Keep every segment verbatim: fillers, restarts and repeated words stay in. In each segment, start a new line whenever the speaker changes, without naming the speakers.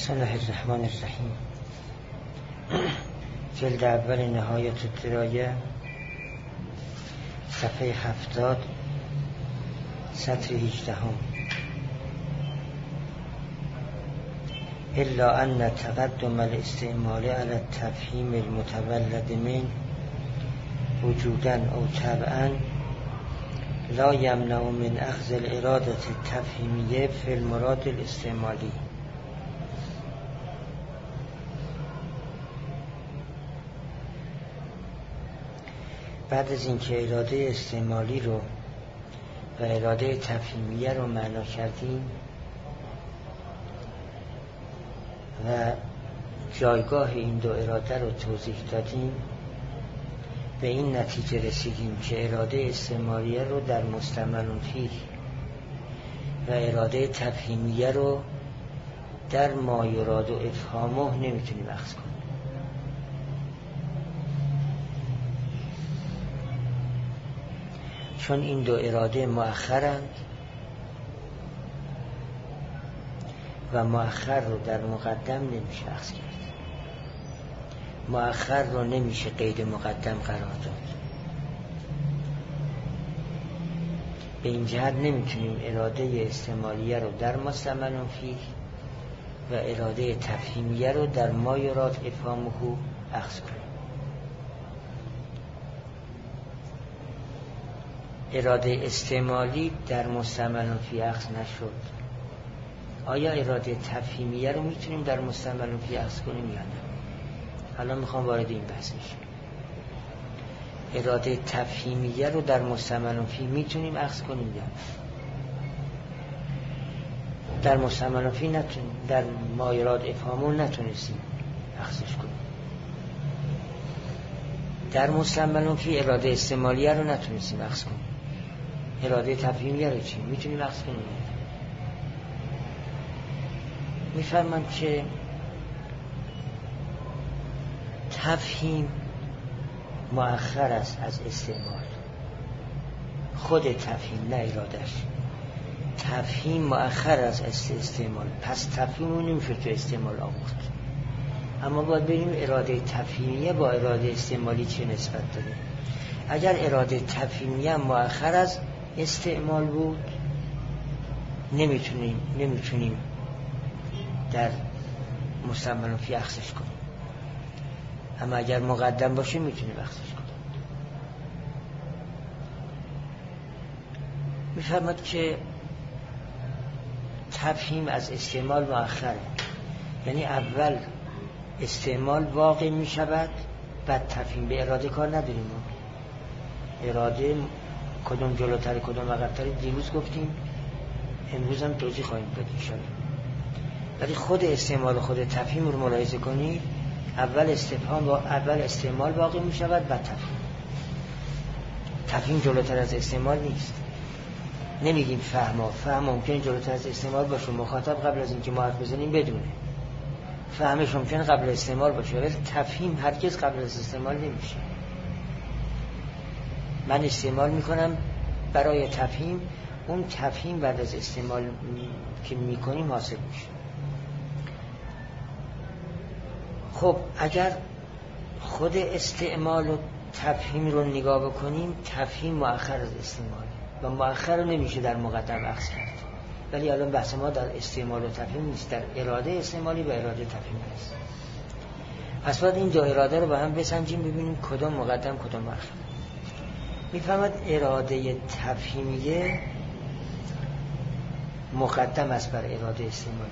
بسم الله الرحمن الرحیم. جلد اول نهایت الدرایه، صفحه هفتاد، سطر هجدهم. الا ان تقدم الاستعمال على التفهیم المتولد من وجودا او طبعا لا یمنع من اخذ الاراده التفهیمیه فی المراد الاستعمالی. بعد از اینکه اراده استعمالی رو و اراده تفهیمیه رو معنا کردیم و جایگاه این دو اراده رو توضیح دادیم، به این نتیجه رسیدیم که اراده استعمالیه رو در مستعمل فیه و اراده تفهیمیه رو در ما یراد و افهامه نمیتونیم اخذ کنیم. چون این دو اراده مؤخرند و مؤخر رو در مقدم نمیشه اخذ کرد. مؤخر رو نمیشه قید مقدم قرار داد. به این جهت نمیتونیم اراده استعمالیه رو در مستعمل فیه و اراده تفهیمیه رو در ما یراد افهامه اخذ کنیم. اراده استعمالی در مستعمل فیه اخذ نشد. آیا اراده تفهیمیه رو میتونیم در مستعمل فیه اخذ کنیم یا نه؟ الان میخوام وارد این بحث بشم. اراده تفهیمیه رو در مستعمل فیه میتونیم اخذ کنیم یا نه؟ در مستعمل فیه نتونیم، در ما یراد افهامه نتونستیم اخذش کنیم. در مستعمل فیه اراده استعمالیه رو نتونستیم اخذ کنیم. اراده تفهیمیه رو چی؟ میتونیم اخذ کنیم. میفرمان که تفهیم مؤخر است از استعمال. خود تفهیم، نه ارادش. تفهیم مؤخر است از استعمال، پس تفهیم رو نمیشه تو استعمال آورد. اما باید ببینیم اراده تفهیمیه با اراده استعمالی چه نسبت داره. اگر اراده تفهیمیه مؤخر از استعمال بود نمیتونیم نمیتونیم در مستعمل فیه اخذش کنیم. اما اگر مقدم باشه میتونیم اخذش کنیم. میفرماد که تفهیم از استعمال مؤخره، یعنی اول استعمال واقع میشود بعد تفهیم. به اراده کار نداریم. اراده کدوم جلوتر کدوم عقب‌تر دیروز گفتیم، امروز هم توضیح خواهیم داد ان شاءالله. ولی خود استعمال خود تفهیم رو ملاحظه کنید. اول استفهام و اول استعمال واقع می شود بعد تفهیم. تفهیم جلوتر از استعمال نیست. نمیگیم فهم. فهم ممکن جلوتر از استعمال باشه، مخاطب قبل از اینکه ما حرف بزنیم بدونه. فهمش ممکن قبل استعمال باشه، ولی تفهیم هرگز قبل از استعمال نمیشه. من استعمال میکنم برای تفهیم، اون تفهیم بعد از استعمال که میکنیم حاصل میشه. خب اگر خود استعمال و تفهیم رو نگاه بکنیم، تفهیم مؤخر از استعمال و مؤخر رو نمیشه در مقدم اخذ کرد. ولی الان بحث ما در استعمال و تفهیم نیست، در اراده استعمالی و اراده تفهیم است. پس باید این دو اراده رو با هم بسنجیم ببینیم کدام مقدم کدام مؤخر. میفهمد اراده تفهیمیه مقدم است بر اراده استعمالی.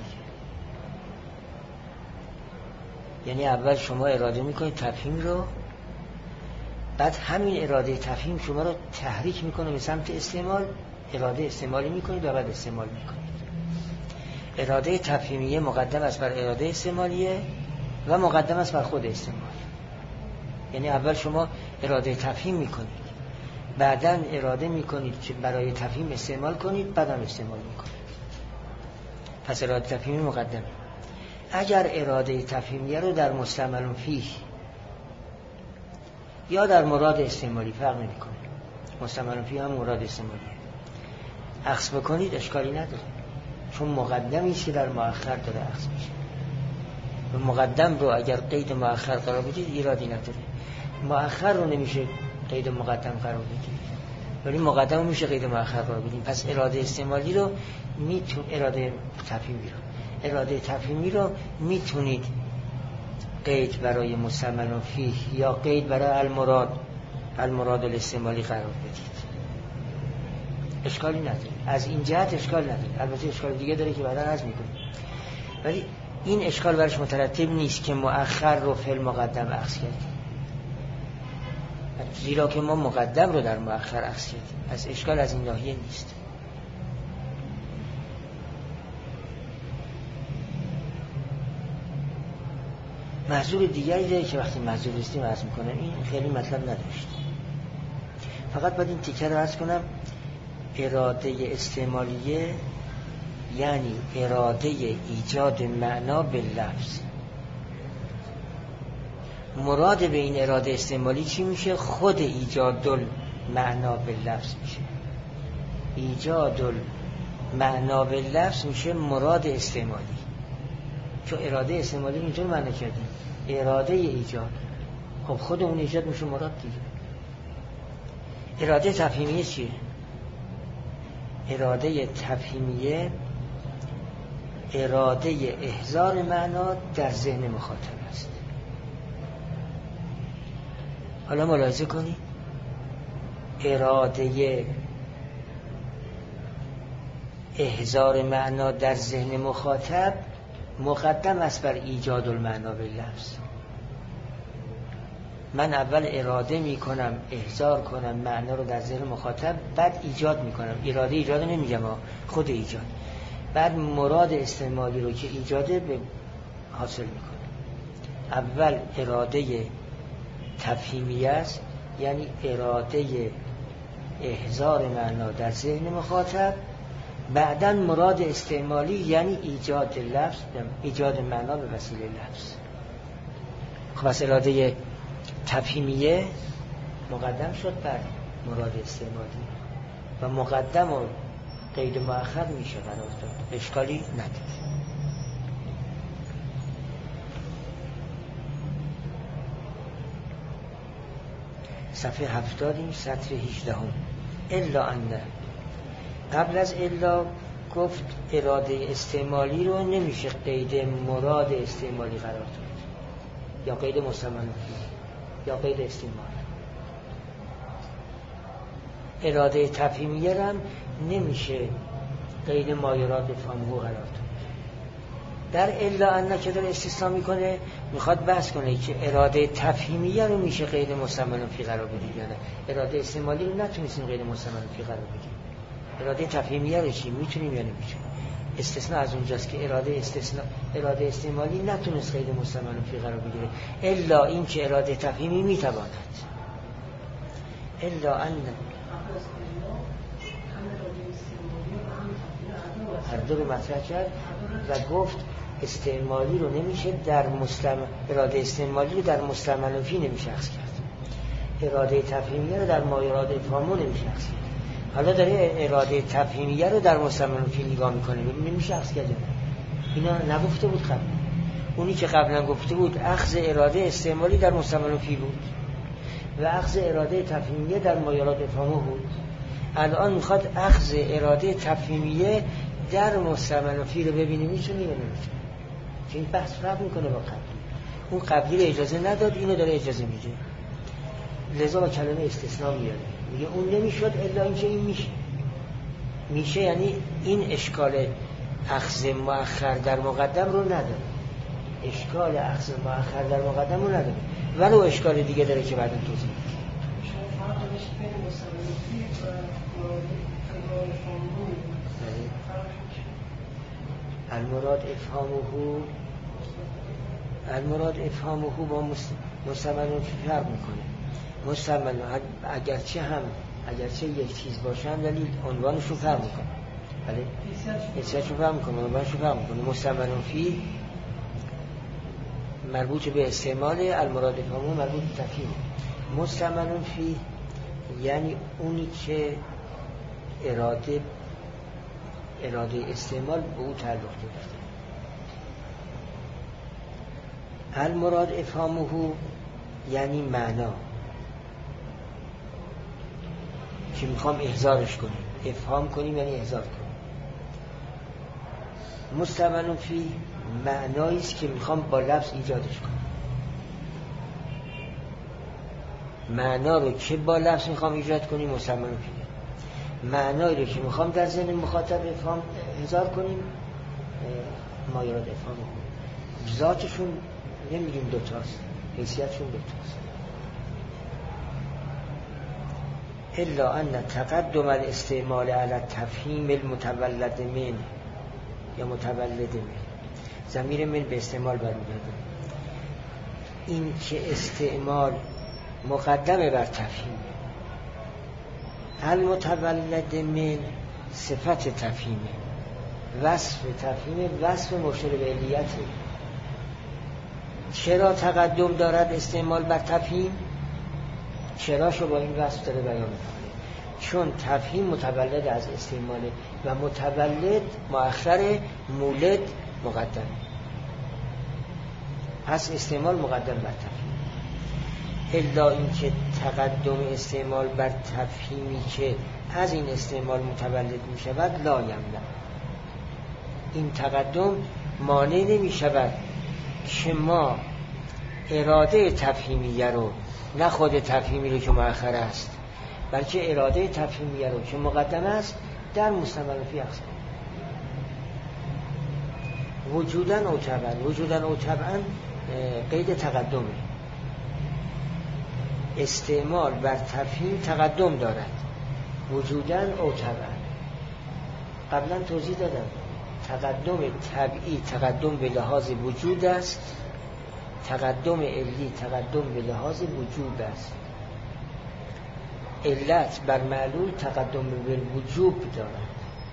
یعنی اول شما اراده میکنید تفهیم رو، بعد همین اراده تفهیم شما رو تحریک میکنه به سمت استعمال. اراده استعمالی میکنید و بعد استعمال میکنید. اراده تفهیمیه مقدم است بر اراده استعمالیه و مقدم است بر خود استعمال. یعنی اول شما اراده تفهیم میکنید، بعداً اراده میکنید که برای تفهیم استعمال کنید، بعداً استعمال میکنید. پس اراده تفهیمی مقدمه. اگر اراده تفهیمیه رو در مستعمل فیه یا در مراد استعمالی فرق نمیکنه، مستعمل فیه هم مراد استعمالیه، اخذ بکنید اشکالی نداره، چون مقدمی است که در مؤخر داره اخذ میشه. و مقدم رو اگر قید مؤخر قرار بدید ایرادی نداره. مؤخر رو نمیشه قید مقدم قرار بدید، ولی مقدم رو میشه قید مؤخر قرار بدید. پس اراده استعمالی رو میتون اراده تفهیمی رو اراده تفهیمی رو میتونید قید برای مستعمل فیه یا قید برای المراد المراد الاستعمالی قرار بدید. اشکالی نداره، از این جهت اشکال نداره. البته اشکال دیگه داره که بعدا عرض میکنیم، ولی این اشکال برش مترتب نیست که مؤخر رو فعل مقدم اخذ کردیم، زیرا که ما مقدم رو در مؤخر اخذ کردیم. از اشکال از این ناحیه نیست. محضور دیگری داره که وقتی محضور استیم عرض میکنم، این خیلی مطلب نداشت. فقط باید این تیکه رو عرض کنم. اراده استعمالیه یعنی اراده ایجاد معنا به لفظ. مراد به این اراده استعمالی چی میشه؟ خود ایجاد المعنا به لفظ میشه. ایجاد المعنا به لفظ میشه مراد استعمالی. چون اراده استعمالی اینجور معنی کردیم، اراده ایجاد. خب خود اون ایجاد میشه مراد دیگه. اراده تفهیمیه چیه؟ اراده تفهیمیه اراده احضار معنا در ذهن مخاطب است. حالا ملاحظه کنید، اراده احضار معنا در ذهن مخاطب مقدم است بر ایجاد المعنا به لفظ. من اول اراده می کنم احضار کنم معنا رو در ذهن مخاطب، بعد ایجاد می کنم. اراده ایجاد نمیگم، خود ایجاد. بعد مراد استعمالی رو که ایجاده به حاصل می کنم. اول اراده تفهیمی است، یعنی اراده احضار معنا در ذهن مخاطب، بعداً مراد استعمالی یعنی ایجاد لفظ، ایجاد معنا به وسیله لفظ. خب از اراده تفهیمیه مقدم شد بر مراد استعمالی و مقدم و قید مؤخر میشه قرار داد، اشکالی نداره. صفحه هفتادیم، سطر هجدهم. الا انه، قبل از الا گفت اراده استعمالی رو نمیشه قید مراد استعمالی قرار داد یا قید مستعمل فیه یا قید استعمال. اراده تفهیمیه هم نمیشه قید مایرات فهمه قرار داد. در الا انه که داره استثناء میکنه، میخواد بحث کنه که اراده تفهیمیه رو میشه قید مستعمل فیه قرار بدید یا نه. اراده استعمالی رو نتونستیم قید مستعمل فیه قرار بدیم. اراده تفهیمیه رو چی میتونیم یا نمیتونیم؟ استثناء از اونجاست که اراده استثناء اراده استعمالی نتونست قید مستعمل فیه قرار بگیره، الا این که اراده تفهیمی میتواند. الا ان هر دو رو مطرح کرد و گفت استعمالی رو نمیشه در مستعمل اراده استعمالی رو در مستعمل فیه نمیشه اخذ کرد. اراده تفهیمیه رو در مایرات فهمه نمیشه اخذ کرد. حالا داره اراده تفهیمیه رو در مستعمل فیه نگاه میکنه، ببین نمیشه اخذ کرد. اینا نگفته بود قبل. اونی که قبلا گفته بود اخذ اراده استعمالی در مستعمل فیه بود و اخذ اراده تفهیمیه در مایرات فهمه بود. الان میخواد اخذ اراده تفهیمیه در مستعمل فیه رو ببینی میتونه یا نمیتونه. که این بحث فرق میکنه با قبلی. اون قبلی رو اجازه نداد، اینو داره اجازه میده. لذا با کلمه استثناء میاره، میگه اون نمیشد الا اینکه این میشه. میشه یعنی این اشکال اخذ مؤخر در مقدم رو نداره. اشکال اخذ مؤخر در مقدم رو نداره، ولو اشکال دیگه داره که بعدا توضیح میدم. المراد افهامه المراد افهامه با مستعمل فرق میکنه. مستعمل اگرچه هم اگرچه یک چیز باشن ولی عنوانشون فرق میکنه. بله حیثیتشون فرق میکنه، عنوانشون فرق میکنه. مستعمل فیه مربوط به استعمال، المراد افهامه مربوط به تفهیم. مستعمل فیه یعنی اونی که اراده اراده استعمال به او تعلق داشته. المراد افهامه یعنی معنا که میخوام احضارش کنیم، افهام کنیم یعنی احضار کنیم. مستعمل فی معنایی است که میخوام با لفظ ایجادش کنم. معنا رو که با لفظ میخوام ایجاد کنیم مستعمل فی، معنایی رو که میخوام در ذهن مخاطب افهام احضار کنیم مایراد افهام. ذاتشون نمیگیم دوتاست، حیثیتشون دوتاست. الا ان تقدم الاستعمال علی تفهیم المتولد من یا متولد من، ضمیر من به استعمال برمیگرده. این که استعمال مقدمه بر تفهیم، المتولد من صفت تفهیمه، وصف تفهیمه، وصف مشیر به علیته. چرا تقدم دارد استعمال بر تفهیم؟ چراشو با این وصف داره بیان میکنه. چون تفهیم متولد از استعماله و متولد مؤخر، مولد مقدم. پس استعمال مقدم بر تفهیم. الا این که تقدم استعمال بر تفهیمی که از این استعمال متولد می شود لا یمنع، این تقدم مانع نمی شود که ما اراده تفهیمیه رو، نه خود تفهیمی رو که مؤخر است، بلکه اراده تفهیمیه رو که مقدم است در مستعمل فی اخذ کنیم. وجودن او طبعا، وجودن او طبعا قید تقدمه. استعمال بر تفهیم تقدم دارد، وجودن او طبعا. قبلا توضیح دادم تقدم طبعی تقدم به لحاظ وجود است، تقدم علی تقدم به لحاظ وجود است. علت بر معلول تقدم به وجوب دارد،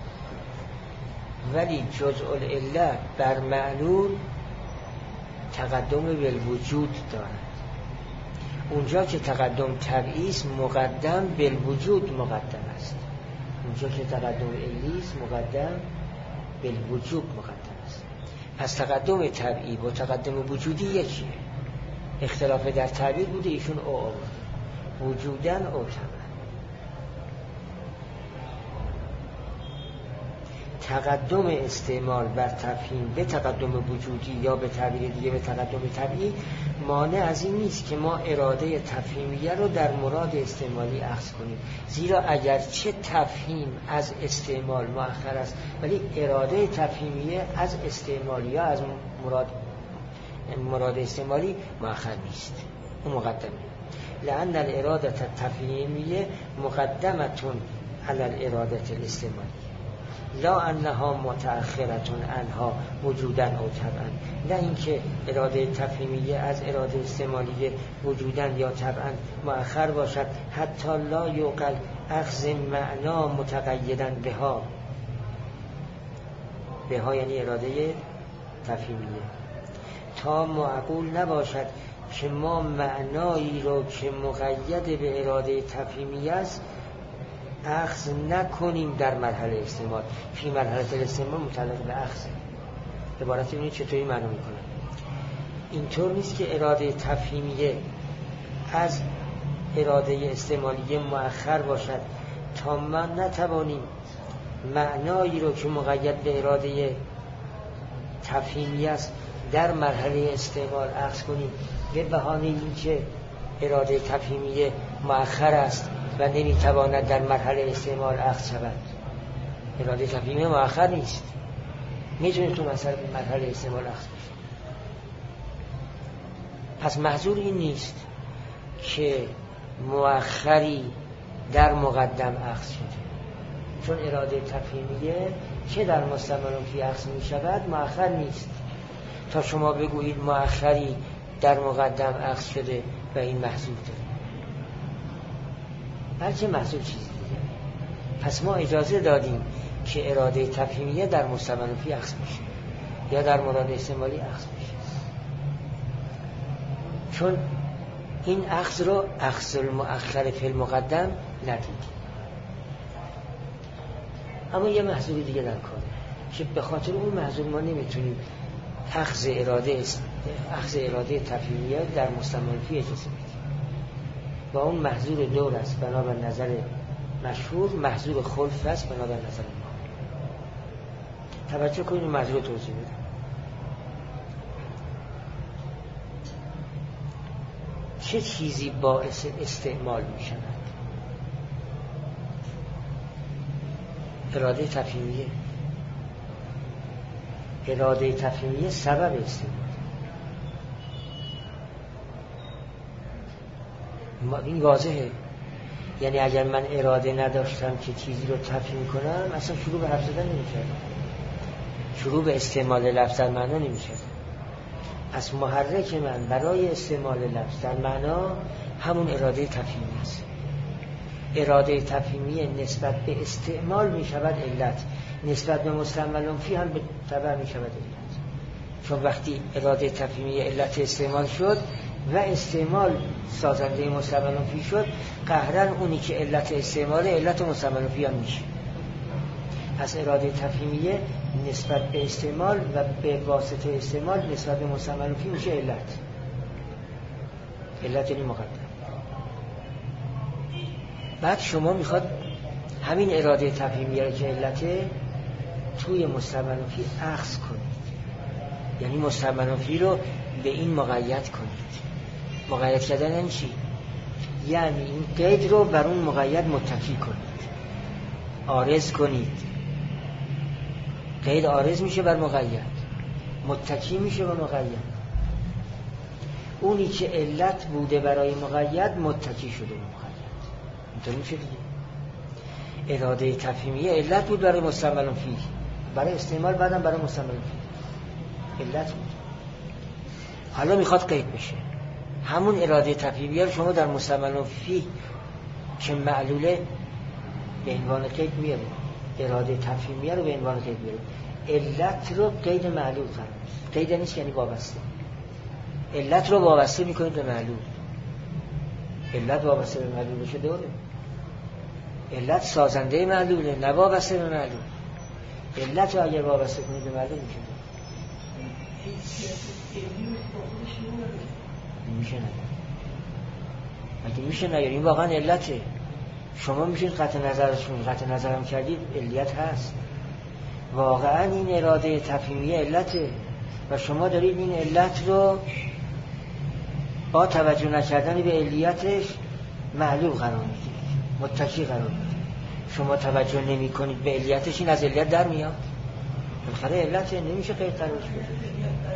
ولی جزء العله بر معلول تقدم به وجود دارد. اونجا که تقدم طبعی است مقدم به وجود مقدم است، اونجا که تقدم علی است مقدم به وجود مقدم است. پس تقدم طبعی با تقدم وجودی یکیه. اختلاف در تعبیر بوده، ایشون او آورده وجودن او طبعا. تقدم استعمال بر تفهیم به تقدم وجودی یا به تعبیر دیگه به تقدم طبعی مانع از این نیست که ما اراده تفهیمیه رو در مراد استعمالی اخذ کنیم، زیرا اگر چه تفهیم از استعمال مؤخر است ولی اراده تفهیمیه از استعمالی یا از مراد مراد استعمالی مؤخر نیست، اون مقدمه. لأن الاراده التفهیمیه مقدمتون علی الاراده الاستعمالی لا انها متأخرتون انها وجودن او طبعا. نه اینکه اراده تفهیمیه از اراده استعمالیه وجودن یا طبعا مؤخر باشد، حتی لا یوقل اخذ معنا متقیدن بها. بها یعنی اراده تفهیمیه. تا معقول نباشد که ما معنایی رو که مقید به اراده تفهیمیه است اخذ نکنیم در مرحله استعمال. فی مرحله استعمال متعلق به اخذ. عبارت اینه چطوری معنا میکنه؟ اینطور نیست که اراده تفهیمیه از اراده استعمالیه مؤخر باشد تا ما نتوانیم معنایی رو که مقید به اراده تفهیمیه است در مرحله استعمال اخذ کنیم به بهانه اینکه اراده تفهیمیه مؤخر است و نمیتواند در مرحله استعمال اخذ شود. اراده تفهیمی مؤخر نیست، میتونه تو مرحله استعمال اخذ بشه. پس محظور این نیست که مؤخری در مقدم اخذ شده، چون اراده تفهیمیه که در مستعمل فی اخذ میشود مؤخر نیست تا شما بگویید مؤخری در مقدم اخذ شده و این محظور داره، بلکه محظور چیز دیگه. پس ما اجازه دادیم که اراده تفهیمیه در مستعمل فی اخذ میشه یا در مراد استعمالی اخذ میشه، چون این اخذ رو اخذ المؤخر فی المقدم ندید. اما یه محظور دیگه در کاره که به خاطر اون محظور ما نمیتونیم اخذ اراده اخذ اراده تفهیمیه در مستعمل فی اجازه بدید. و اون محظور دور است بنابر نظر مشهور، محظور خلف است بنابر نظر ما. توجه کنید محظور توضیح بدم. چه چیزی باعث استعمال می شود؟ اراده تفهیمیه. اراده تفهیمیه سبب استعمال. این واضحه. یعنی اگر من اراده نداشتم که چیزی رو تفهیم کنم، اصلا شروع به حرف زدن نمی‌کردم، شروع به استعمال لفظ در معنا نمی‌کردم. پس محرک من برای استعمال لفظ در معنا همون اراده تفهیمی است. اراده تفهیمی نسبت به استعمال می شود علت، نسبت به مستعمل فی هم به تبع می شود علت. چون وقتی اراده تفهیمی علت استعمال شد و استعمال سازنده مستعمل فی شد، قهرن اونی که علت استعمال علت مستعمل فی هم میشه. پس اراده تفهیمیه نسبت به استعمال و به واسطه استعمال نسبت به مستعمل فی میشه علت. علت یعنی مقدم. بعد شما میخواد همین اراده تفهیمیه که علته توی مستعمل فی اخذ کنید، یعنی مستعمل فی رو به این مقید کنید. مقید کردن یعنی چی؟ یعنی این قید رو بر اون مقید متکی کنید، عارض کنید. قید عارض میشه بر مقید، متکی میشه بر مقید. اونی که علت بوده برای مقید متکی شده به مقید. اینطور میشه دیگه. اراده تفهیمیه علت بود برای مستعمل فی، برای استعمال، بعدم برای مستعمل فی علت بود. حالا میخواد قید بشه. همون اراده تفهیمیه رو شما در مستعمل فی که معلوله به عنوان قید میاره. اراده تفهیمیه رو به عنوان قید میاره. علت رو قید معلول قرار میدید. قید نیست یعنی وابسته. علت رو وابسته میکنید به معلول. علت وابسته به معلول بشه دوره. علت سازنده معلوله، نه وابسته به معلول. علت رو اگر وابسته کنید به معلول میشه میشه نه. اگه میشه نه، این واقعا علته. شما میشین قطع نظرشون قطع نظرم کردید، علیت هست. واقعا این اراده تفهیمیه علته و شما دارید این علت رو با توجه نکردن به علیتش معلول قرار میدید، متکی قرار میدید. شما توجه نمی کنید به علیتش، این از علیت در میاد. بالاخره علته، نمیشه قید قرارش بدید.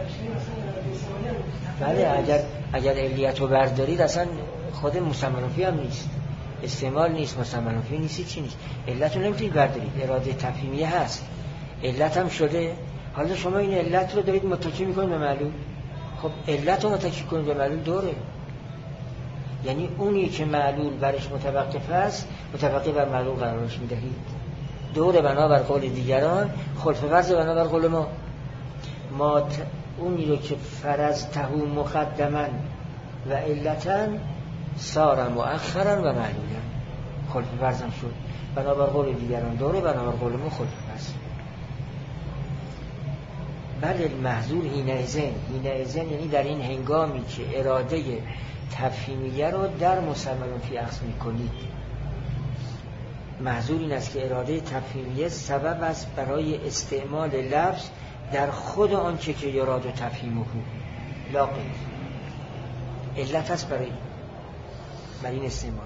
بله، اگر اگر علیت رو بردارید اصلا خود مستعمل فی هم نیست، استعمال نیست، مستعمل فی نیست، چی نیست. علت رو نمیتونید بردارید، اراده تفهیمیه هست، علت هم شده. حالا شما این علت رو دارید متکی میکنید به معلول. خب علت رو متکی کنید به معلول دوره. یعنی اونی که معلول برش متوقف است متوقف بر معلول قرارش میدهید. دوره بنابر قول دیگران، خلف فرض بنابر قول ما. ما ت... اونی رو که فرض تهو مقدما و علتا سار مؤخرا و معلولا، خلف فرض هم شد بنابر قول دیگران دوره، بنابر قول ما خلف فرض. بله المحظور حینئذ، حینئذ یعنی در این هنگامی که اراده تفهیمیه رو در مستعمل فی اخذ میکنید. محظور این است که اراده تفهیمیه سبب است برای استعمال لفظ در خود آنچه که یراد تفهیمه لا غیر. علت است برای برای این استعمال.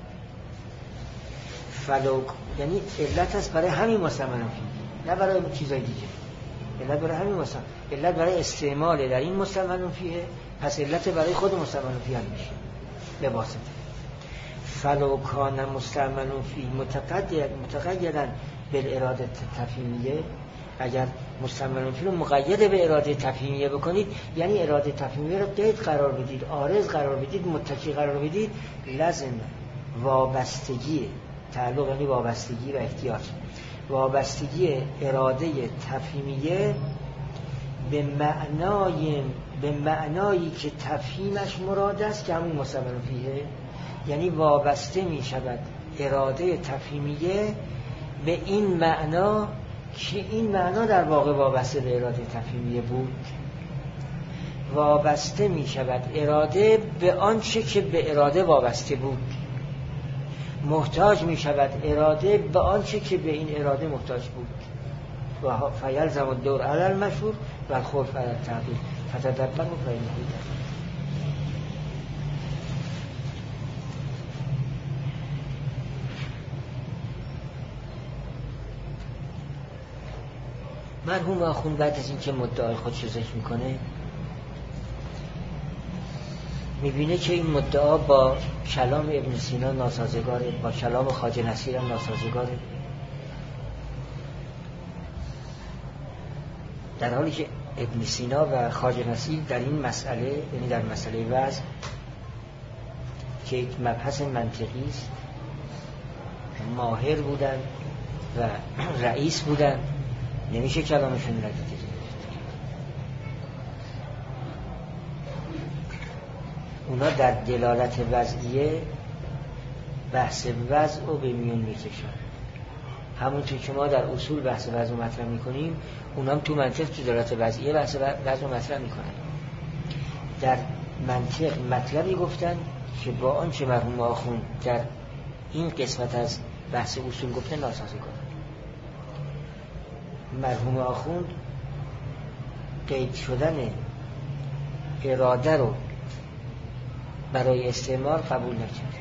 فلوک یعنی علت است برای همین مستعمل فی، نه برای چیزای دیگه. علت برای همین مستعمل، علت برای استعمال در این مستعمل فیه، پس علت برای خود مستعمل فی هم میشه به واسطه. فلو کان مستعمل فی متقید متقیدا بالاراده تفهیمیه، اگر مستعمل فی رو مقید به اراده تفهیمیه بکنید، یعنی اراده تفهیمیه رو قید قرار بدید، عارض قرار بدید، متکی قرار بدید، لازم وابستگی تعلق یعنی وابستگی و احتیاج، وابستگی اراده تفهیمیه به معنای به معنایی که تفهیمش مراد است که همون مستعمل فیه، یعنی وابسته می شود اراده تفهیمیه به این معنا که این معنا در واقع وابسته به اراده تفهیمیه بود. وابسته می شود اراده به آنچه که به اراده وابسته بود، محتاج می شود اراده به آنچه که به این اراده محتاج بود. و فیلزم الدور علی المشهور و الخوف علی التغییر فتدبر و فینه. مرحوم آخوند بعد از این که مدعای خودش رو ذکر میکنه میبینه که این مدعا با کلام ابن سینا ناسازگاره، با کلام خواجه نصیر هم ناسازگاره، در حالی که ابن سینا و خواجه نصیر در این مسئله، یعنی در مسئله وزن که یک مبحث منطقی است، ماهر بودن و رئیس بودن، نمیشه کلامشون ندیده. اونا در دلالت وضعیه بحث وضع رو به میون میکشن، همونطور که ما در اصول بحث وضع رو مطرح میکنیم اونا هم تو منطق تو دلالت وضعیه بحث وضع رو مطرح میکنن. در منطق مطلبی گفتن که با آنچه مرحوم آخوند در این قسمت از بحث اصول گفته ناسازگار. مرحوم آخوند قید شدن اراده رو برای استعمار قبول نکرد،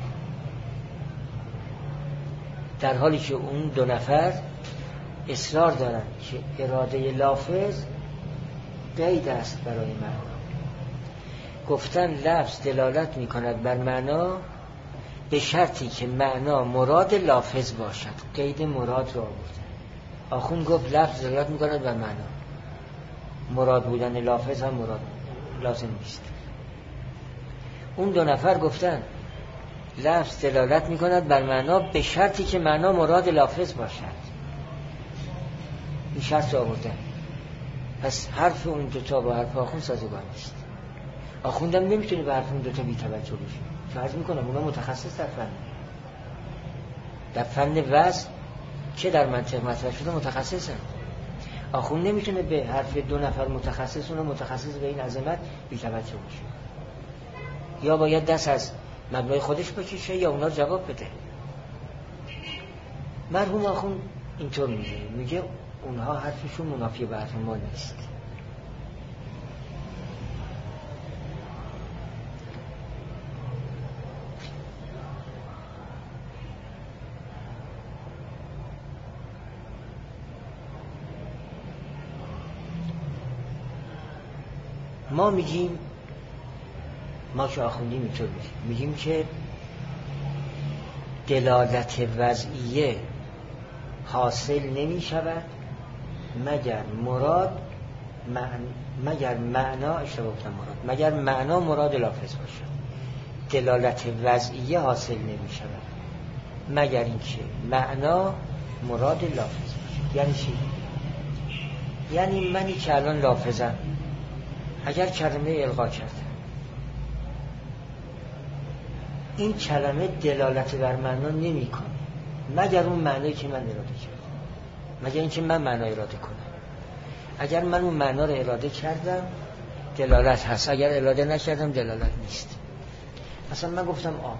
در حالی که اون دو نفر اصرار دارن که اراده لافظ قید است برای معنا. گفتن لفظ دلالت می کند بر معنا به شرطی که معنا مراد لافظ باشد. قید مراد رو آوردن. آخوند گفت لفظ دلالت می کند بر معنا، مراد بودن لافظ هم مراد لازم نیست. اون دو نفر گفتن لفظ دلالت می کند بر معنا به شرطی که معنا مراد لافظ باشد. این شرط رو آوردن. پس حرف اون دوتا با حرف آخوند سازگار نیست. آخوندم نمیتونه به حرف اون دوتا بی توجه بشه. فرض میکنم اونا متخصص در فن، در فن وضع که در منطق مطرح شده متخصصن. آخوند نمیتونه به حرف دو نفر متخصص، اونا متخصص به این عظمت بی توجه باشه. یا باید دست از مبلای خودش بکشه یا اونا جواب بده. مرحوم آخوند اینطور میگه، میگه اونها حرفشون منافی به حرف ما نیست. ما میگیم، ما که آخوندیم اینطور میگیم میگیم که دلالت وضعیه حاصل نمی شود مگر مراد معن... مگر معنا اشتباه گفتم مراد مگر معنا مراد لافظ باشد. دلالت وضعیه حاصل نمی شود مگر اینکه معنا مراد لافظ باشد. یعنی چی؟ یعنی منی که الان لافظم اگر کلمه القا کردم، این کلمه دلالت بر معنا نمی کنه مگر اون معنایی که من اراده کردم، مگر اینکه من معنا اراده کنم. اگر من اون معنا رو اراده کردم دلالت هست، اگر اراده نکردم دلالت نیست. مثلا من گفتم آب،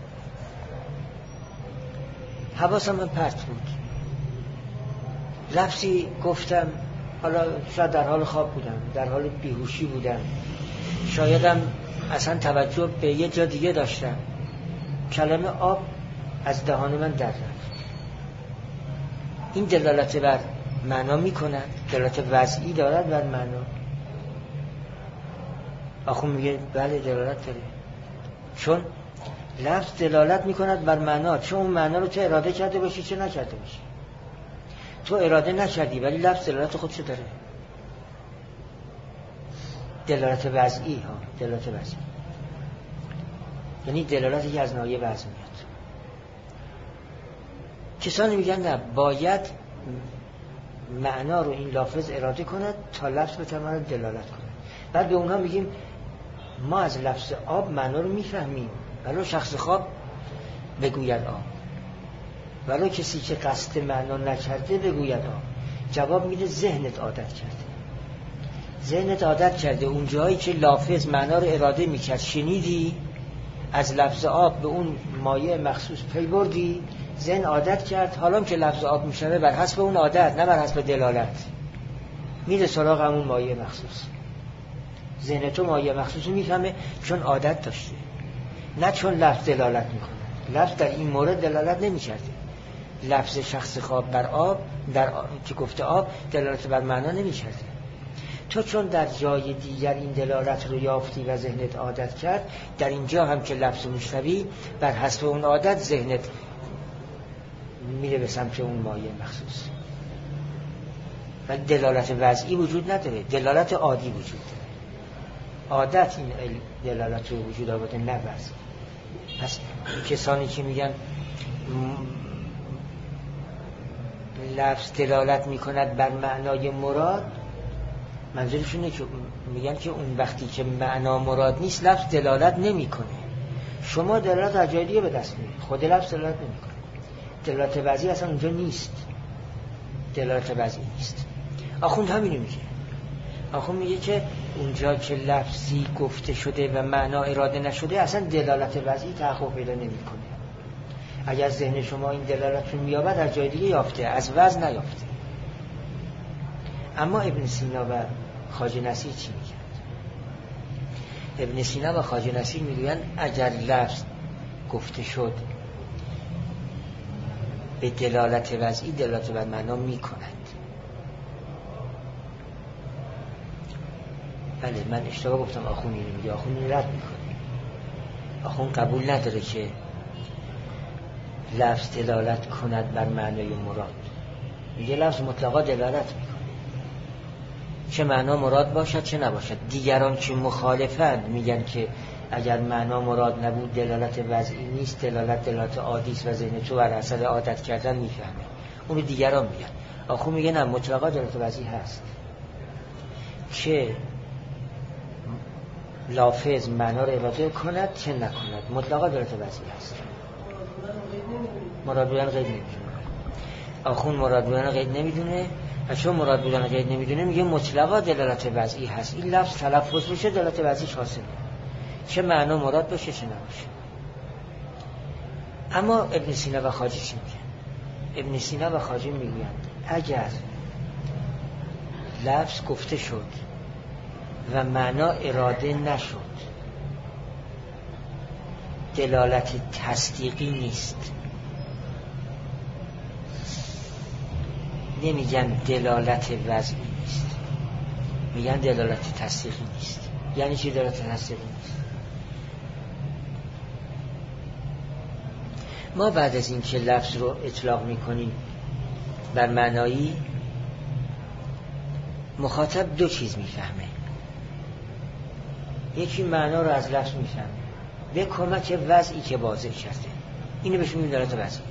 حواسم من پرت بود، لفظی گفتم، حالا شاید در حال خواب بودم، در حال بیهوشی بودم، شایدم اصلا توجه به یه جا دیگه داشتم، کلمه آب از دهان من در رفت. این دلالت بر معنا میکنه، دلالت وضعی دارد بر معنا. آخوند میگه بله دلالت داره، چون لفظ دلالت میکند بر معنا، چون اون معنا رو تو اراده کرده باشی چه نکرده باشی. تو اراده نکردی ولی لفظ دلالت خودشو داره. دلالت وضعی ها، دلالت وضعی یعنی دلالتی که از ناحیه وضع میاد. کسانی میگن نه، باید معنا رو این لافظ اراده کند تا لفظ بتواند دلالت کند. بعد به اونها میگیم ما از لفظ آب معنا رو میفهمیم، ولو شخص خواب بگوید آب، ولو کسی که قصد معنا نکرده بگوید آب. جواب میده ذهنت عادت کرده، ذهنت عادت کرده اون جایی که لافظ معنا رو اراده میکرد شنیدی، از لفظ آب به اون مایع مخصوص پی بردی، ذهن عادت کرد، حالا که لفظ آب میشنوه بر حسب اون عادت نه بر حسب دلالت میره سراغ همون مایع مخصوص. ذهن تو مایع مخصوص رو میفهمه چون عادت داشته، نه چون لفظ دلالت میکنه. لفظ در این مورد دلالت نمیکرده. لفظ شخص خواب بر آب در آ... که گفته آب دلالت بر معنا نمیکرده. تو چون در جای دیگر این دلالت رو یافتی و ذهنت عادت کرد، در اینجا هم که لفظ میشنوی بر حسب اون عادت ذهنت میره به سمت اون مایع مخصوص. ولی دلالت وضعی وجود نداره، دلالت عادی وجود داره. عادت این دلالت رو وجود آورده، نه وضعی. پس کسانی که میگن لفظ دلالت میکند بر معنای مراد، منظورشونه که میگن که اون وقتی که معنا مراد نیست لفظ دلالت نمیکنه. شما دلالت از جای دیگه به دست میارید، خود لفظ دلالت نمیکنه. دلالت وضعی اصلا اونجا نیست، دلالت وضعی نیست. آخوند همینو میگه. آخوند میگه که اونجا که لفظی گفته شده و معنا اراده نشده اصلا دلالت وضعی تحقق پیدا نمیکنه. اگر ذهن شما این دلالت رو مییابد از جای دیگه یافته، از وضع نیافته. اما ابن سینا و خواجه نصیر چی میگن؟ ابن سینا و خواجه نصیر میگوین اگر لفظ گفته شد به دلالت وضعی دلالت بر معنا میکند. بله من اشتباه گفتم. آخوند اینو میگه، آخوند اینو رد میکنه. آخوند قبول نداره که لفظ دلالت کند بر معنای مراد. میگه لفظ مطلقا دلالت میکنه، چه معنا مراد باشد چه نباشد. دیگران که مخالفند میگن که اگر معنا مراد نبود دلالت وضعی نیست، دلالت دلالت عادی است و ذهن تو بر اثر عادت کردن میفهمه. اون دیگران میگن. آخوند میگه نه، مطلقا دلالت وضعی هست که لافظ معنا رو اراده کند چه نکند، مطلقا دلالت وضعی هست. مراد بودن قید نمیدونه. آخوند مراد بودن قید نمیدونه و چون مراد بودن قید نمیدونه میگه مطلقا دلالت وضعی هست. این لفظ تلفظ بشه دلالت وضعیش حاصله، چه معنا مراد باشه چه نباشه. اما ابن سینا و خواجه چی میگن؟ ابن سینا و خواجه میگن اگر لفظ گفته شد و معنا اراده نشد دلالت تصدیقی نیست. نمیگن دلالت وضعی نیست، میگن دلالت تصدیقی نیست. یعنی چی دلالت تصدیقی نیست؟ ما بعد از این که لفظ رو اطلاق میکنیم بر معنایی، مخاطب دو چیز میفهمه. یکی معنا رو از لفظ میفهمه به کمک وضعی که واضح کرده، اینو بهش میگیم دلالت وضعی،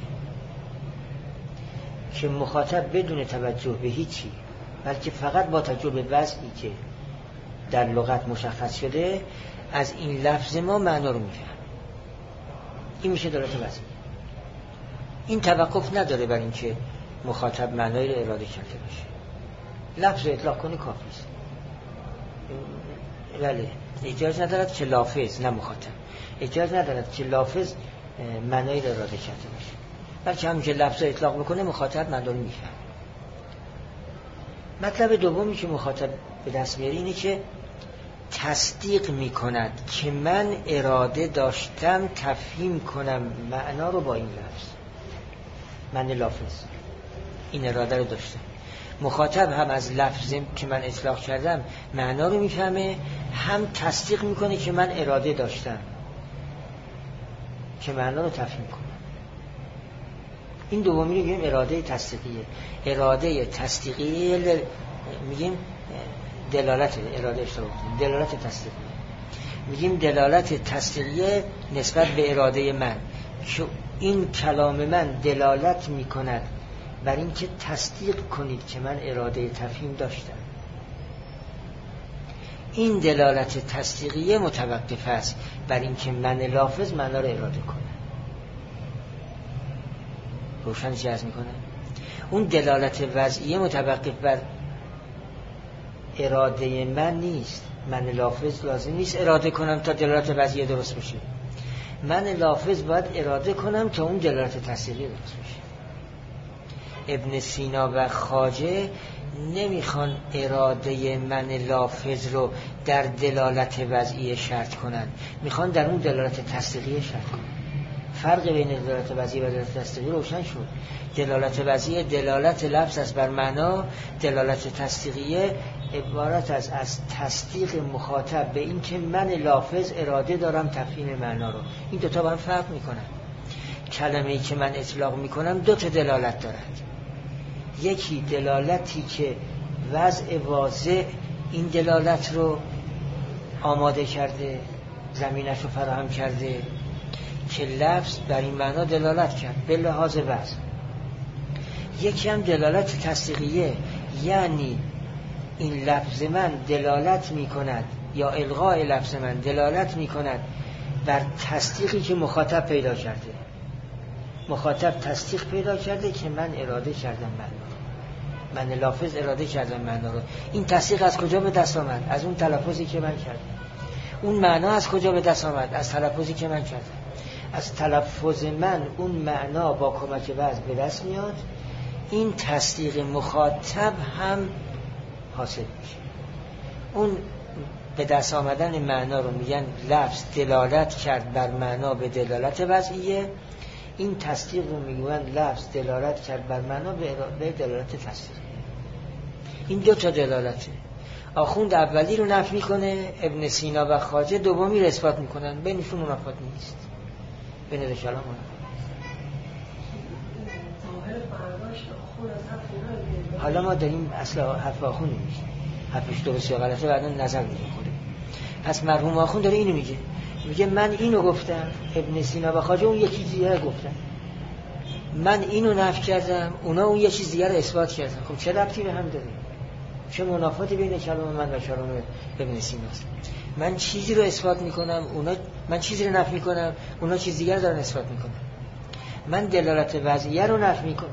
که مخاطب بدون توجه به هیچی بلکه فقط با توجه به وضعی که در لغت مشخص شده از این لفظ ما معنا رو میفهمه. این میشه دلالت وضعی. این توقف نداره بر این که مخاطب معنایی رو اراده کرده باشه. لفظ رو اطلاق کنی کافی است. بله، اجازه ندارد که لافظ، نه مخاطب، اجازه ندارد که لافظ معنایی رو اراده کرده باشه، بلکه همون که لفظ رو اطلاق بکنه مخاطب معنی رو میفهمه. مطلب دومی که مخاطب به دست میاره اینه که تصدیق میکند که من اراده داشتم تفهیم کنم معنا رو با این لفظ. من لافظ این اراده رو داشتم. مخاطب هم از لفظ که من اطلاق کردم معنا رو میفهمه، هم تصدیق میکنه که من اراده داشتم که معنا رو تفهیم کنم. این دومی رو میگیم اراده تصدیقیه. اراده تصدیقیه میگیم دلالت، اراده اشتباه کنیم، دلالت تصدیقیه. میگیم دلالت تصدیقیه نسبت به اراده من که این کلام من دلالت میکند بر این که تصدیق کنید که من اراده تفهیم داشتم. این دلالت تصدیقیه متوقف است بر این که من لافظ معنا رو اراده کنم. روشن چی عرض میکنه؟ اون دلالت وضعیه متوقف بر اراده من نیست. من لافظ لازم نیست اراده کنم تا دلالت وضعیه درست بشه. من لافظ باید اراده کنم تا اون دلالت تصدیقی درست بشه. ابن سینا و خواجه نمیخوان اراده من لافظ رو در دلالت وضعیه شرط کنن، میخوان در اون دلالت تصدیقی شرط کنن. فرق بین دلالت وضعیه و دلالت تصدیقی روشن شد. دلالت وضعیه دلالت لفظ است بر معنا، دلالت تصدیقیه عبارت از از تصدیق مخاطب به این که من لافظ اراده دارم تفهیم معنا رو. این دوتا با هم فرق میکنن. کلمه‌ای که من اطلاق میکنم دو تا دلالت دارد. یکی دلالتی که وضع واضح این دلالت رو آماده کرده، زمینش رو فراهم کرده که لفظ بر این معنا دلالت کرد به لحاظ وضع. یکی هم دلالت تصدیقیه، یعنی این لفظ من دلالت می کند یا الغای لفظ من دلالت می کند بر تصدیقی که مخاطب پیدا کرده. مخاطب تصدیق پیدا کرده که من اراده کردم معنا، من لافظ اراده کردم معنا رو. این تصدیق از کجا به دست آمد؟ از اون تلفظی که من کردم. اون معنا از کجا به دست آمد؟ از تلفظی که من کردم. از تلفظ من اون معنا با کمک وضع به دست میاد. این تصدیق مخاطب هم حاصل میشه. اون به دست آمدن معنا رو میگن لفظ دلالت کرد بر معنا به دلالت وضعیه. این تصدیق رو میگن لفظ دلالت کرد بر معنا به دلالت تصدیق. این دو تا دلالته. آخوند اولی رو نفی میکنه، ابن سینا و خواجه دومی رو اثبات میکنن. بینشون منافات نیست. بین دو کلام منافات. حالا ما داریم اصل حرف آخوند میگیم، حرفش درست یا غلطه بعدا نظر میدیم خوده. پس مرحوم آخوند داره اینو میگه، میگه من اینو گفتم، ابن سینا و خواجه اون یکی دیگه گفتن، من اینو نفی کردم، اونا اون یه چیز دیگه رو اثبات کردن. خب چه ربطی به هم داره؟ چه منافاتی بین کلام من و کلام ابن سینا است؟ من چیزی رو اثبات میکنم، اونا من چیزی رو نفی میکنم، اونا چیز دیگه رو دارن اثبات میکنن. من دلالت وضعیه رو نفی میکنم،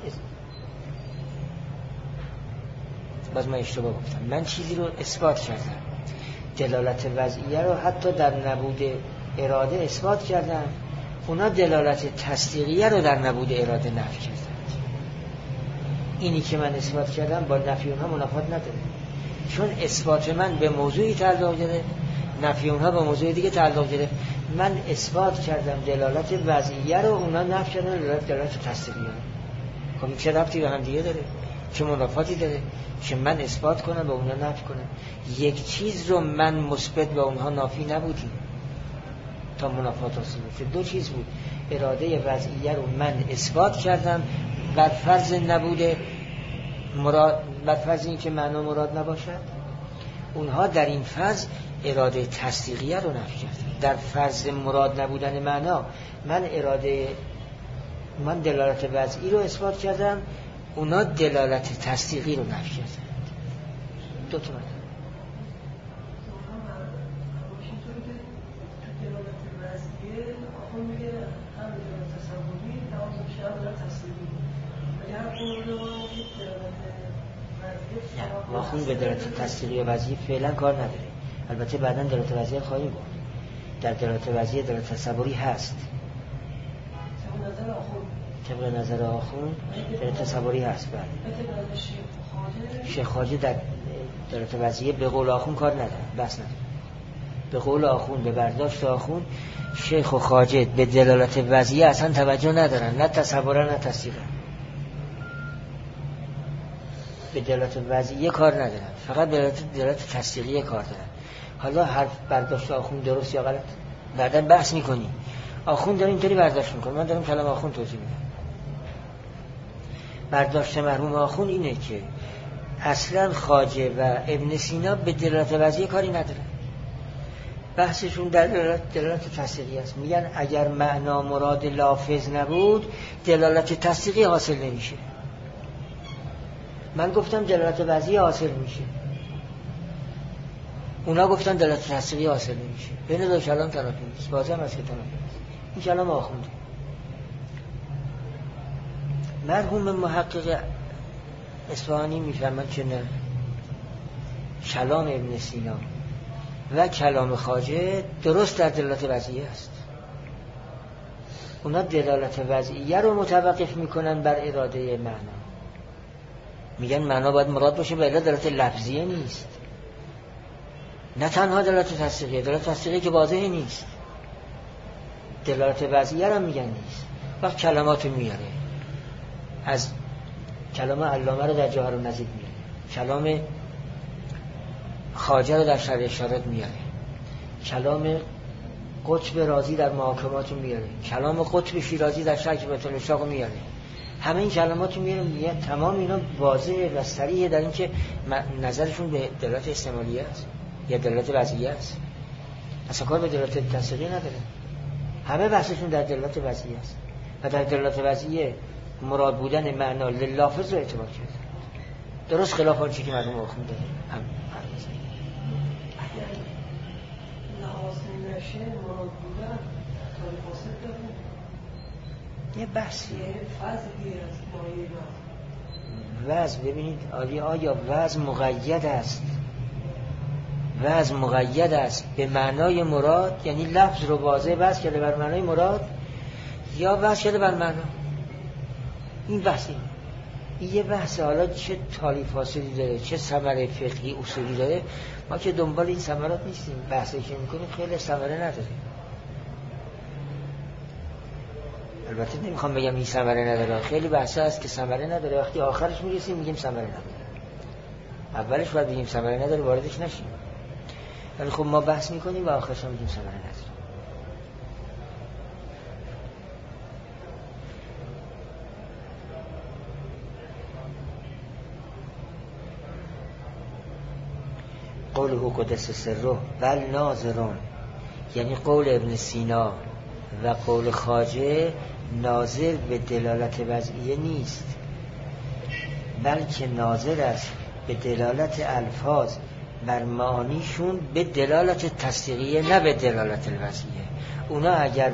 باز من اشتباه گفتم. من چیزی رو اثبات کردم، دلالت وضعیه رو حتی در نبود اراده اثبات کردم، اونا دلالت تصدیقیه رو در نبود اراده نفی کردن. اینی که من اثبات کردم با نفی اونها منافات نداره، چون اثبات من به موضوعی تعلق داره، نفی اونها به موضوع دیگه تعلق داره. من اثبات کردم دلالت وضعیه رو، اونا نفی کردن دلالت, دلالت تصدیقیه. خب این چه ربطی به هم دیگه داره؟ چه منافاتی داره که من اثبات کنم و اونا نفی کنم؟ یک چیز رو من مثبت و اونها نافی نبودیم تا منافات حاصل بشه. دو چیز بود، اراده وضعیه رو من اثبات کردم بر فرض نبود مراد، بر فرض این که معنا مراد نباشد. اونها در این فرض اراده تصدیقیه رو نفی کردن. در فرض مراد نبودن معنا من اراده من دلالت وضعی رو اثبات کردم، اونا دلالت تصدیقی رو نفی کردن. دو تا مطلب. ما خون به دلالت تصدیقی و وضعی فعلا کار نداره. البته بعداً دلالت وضعی خواهیم گفت. در دلالت وضعی دلالت تصوری هست. طبق نظر آخوند دلالت تصوری هست. بله. شیخ خواجه در دلالت وضعی به قول آخوند کار نداره، بس نداره. به قول آخوند، به برداشت آخوند، شیخ و خواجه به دلالت وضعی اصلا توجه ندارن، نه تصورا نه تصدیقا. به دلالت وضعیه کار ندارن، فقط به دلالت, دلالت تصدیقیه کار دارن. حالا حرف برداشت آخوند درست یا غلط بعداً بحث میکنیم. آخوند داره اینطوری برداشت میکنه، من دارم کلام آخوند توضیح میدم. برداشت مرحوم آخوند اینه که اصلا خواجه و ابن سینا به دلالت وضعیه کاری ندارن، بحثشون در دلالت, دلالت تصدیقی است. میگن اگر معنا مراد لافظ نبود دلالت تصدیقی حاصل نمیشه. من گفتم دلالت وضعی حاصل میشه، اونا گفتن دلالت تصدیقی حاصل نمیشه. بین دو کلام تنافی نیست، واضح است که تنافی نیست. این کلام آخونده. مرحوم محقق اصفهانی میفرماد که نه، کلام ابن سینا و کلام خواجه درست در دلالت وضعیه است. اونا دلالت وضعیه رو متوقف میکنن بر اراده معنا، میگن معنا باید مراد باشه، به علت دلالت لفظیه نیست. نه تنها دلالت تصدیقیه، دلالت تصدیقیه که واضحه نیست، دلالت وضعیه رو میگن نیست. وقت کلماتو میاره، از کلام علامه رو در جواهر النظیر میاره، کلام خواجه رو در شرح اشارات میاره، کلام قطب رازی در محاکمات میاره، کلام قطب شیرازی در شرح کتاب الاشراق میاره. همه این کلمات میاره، میگه تمام اینا واضحه و صریحه در این که نظرشون به دلالت استعمالیه است یا دلالت وضعیه است، اصلا کار به دلالت تصدیقی نداره. همه بحثشون در دلالت وضعیه است و در دلالت وضعیه مراد بودن معنا للافظ رو اعتبار کرده، درست خلاف آنچه که مرحوم آخونده هم حرف می‌زنه.
اگر لحاظ نشه مراد بودن طالب فاسد داره،
یه بحثیه
فضلی از مایه
وضع. ببینید آیا آیا وضع مقید است، وضع مقید است به معنای مراد، یعنی لفظ رو واضح وضع کرده بر معنای مراد، یا وضع کرده بر معنا؟ این بحثی این یه بحث. حالا چه تالیف فاسدی داره، چه ثمره فقهی اصولی داره، ما که دنبال این ثمرات نیستیم. بحثی که میکنیم خیلی ثمره نداره. البته نمیخوام بگم این ثمره نداره، خیلی بحثا هست که ثمره نداره، وقتی آخرش میرسیم میگیم ثمره نداره. اولش باید بگیم ثمره نداره واردش نشیم، ولی خب ما بحث میکنیم و آخرش هم میگیم ثمره نداره. قوله قدس سره ول ناظرون، یعنی قول ابن سینا و قول خواجه ناظر به دلالت وضعیه نیست، بلکه ناظر است به دلالت الفاظ بر معانیشون به دلالت تصدیقیه، نه به دلالت الوضعیه. اونا اگر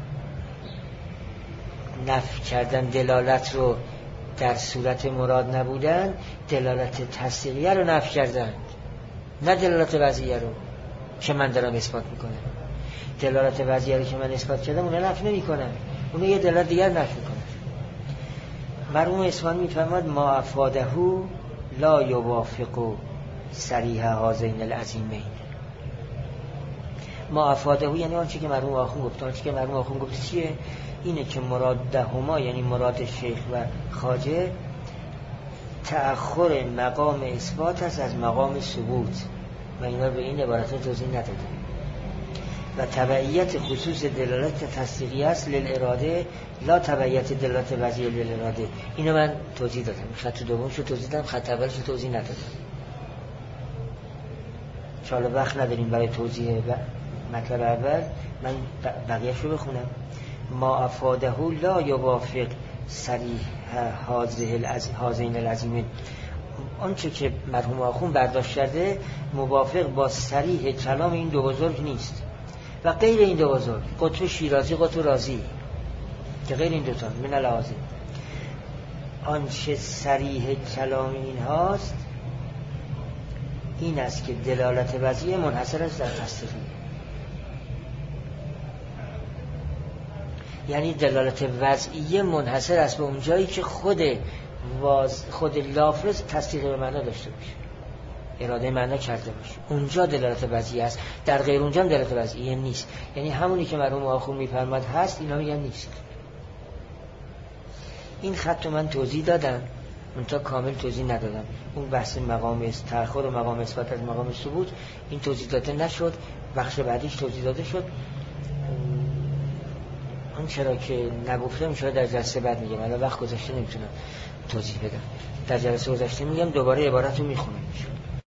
نفی کردن دلالت رو در صورت مراد نبودن، دلالت تصدیقیه رو نفی کردن، نه دلالت وضعیه رو که من دارم اثبات میکنم. دلالت وضعیه رو که من اثبات کردم اونا نفی نمیکنن، اونا یه دلالت دیگر نفی میکنن. مرحوم اصفهانی میفرماد ما افاده لا یوافق صریح هذین العظیمین. ما افاده یعنی آنچه که مرحوم آخوند گفت. آنچه که مرحوم آخوند گفت چیه؟ اینه که مراد دهما، یعنی مراد شیخ و خواجه، تأخر مقام اثبات است از مقام ثبوت و اینا به این عبارت توضیح نداده. و تبعیت خصوص دلالت تصدیقی است للاراده، لا تبعیت دلالت وضعیه للاراده. اینو من توضیح دادم، خط دومش رو توضیح دادم، خط اولش رو توضیح ندادم. چاله وقت نداریم برای توضیح مطلب اول، من بقیه‌اش رو بخونم. ما افاده لا یوافق صریح هذین العظیمین. آنچه که مرحوم آخوند برداشت کرده موافق با صریح کلام این دو بزرگ نیست و غیر این دو بزرگ، قطب شیرازی، قطب رازی، که غیر این دوتا من العازم. آنچه صریح کلام این هاست این است که دلالت وضعیه منحصر است در تصدیقی، یعنی دلالت وضعیه منحصر است به اون جایی که خود واز خود لافظ تصدیق به معنا داشته باشه، اراده معنا کرده باشه، اونجا دلالت وضعیه است. در غیر اونجا دلالت وضعیه نیست. یعنی همونی که مرحوم آخوند میفرماد هست، اینا میگن نیست. این خط من توضیح دادم، منتها کامل توضیح ندادم. اون بحث مقام است تأخر و مقام اثبات از مقام ثبوت، این توضیح داده نشد، بخش بعدیش توضیح داده شد. اون چرا که نگفتم چرا در جلسه بعد میگم، الان وقت گذشته نمیتونم توضیح بدم. در جلسه گذشته میگم، دوباره عبارت رو میخونم.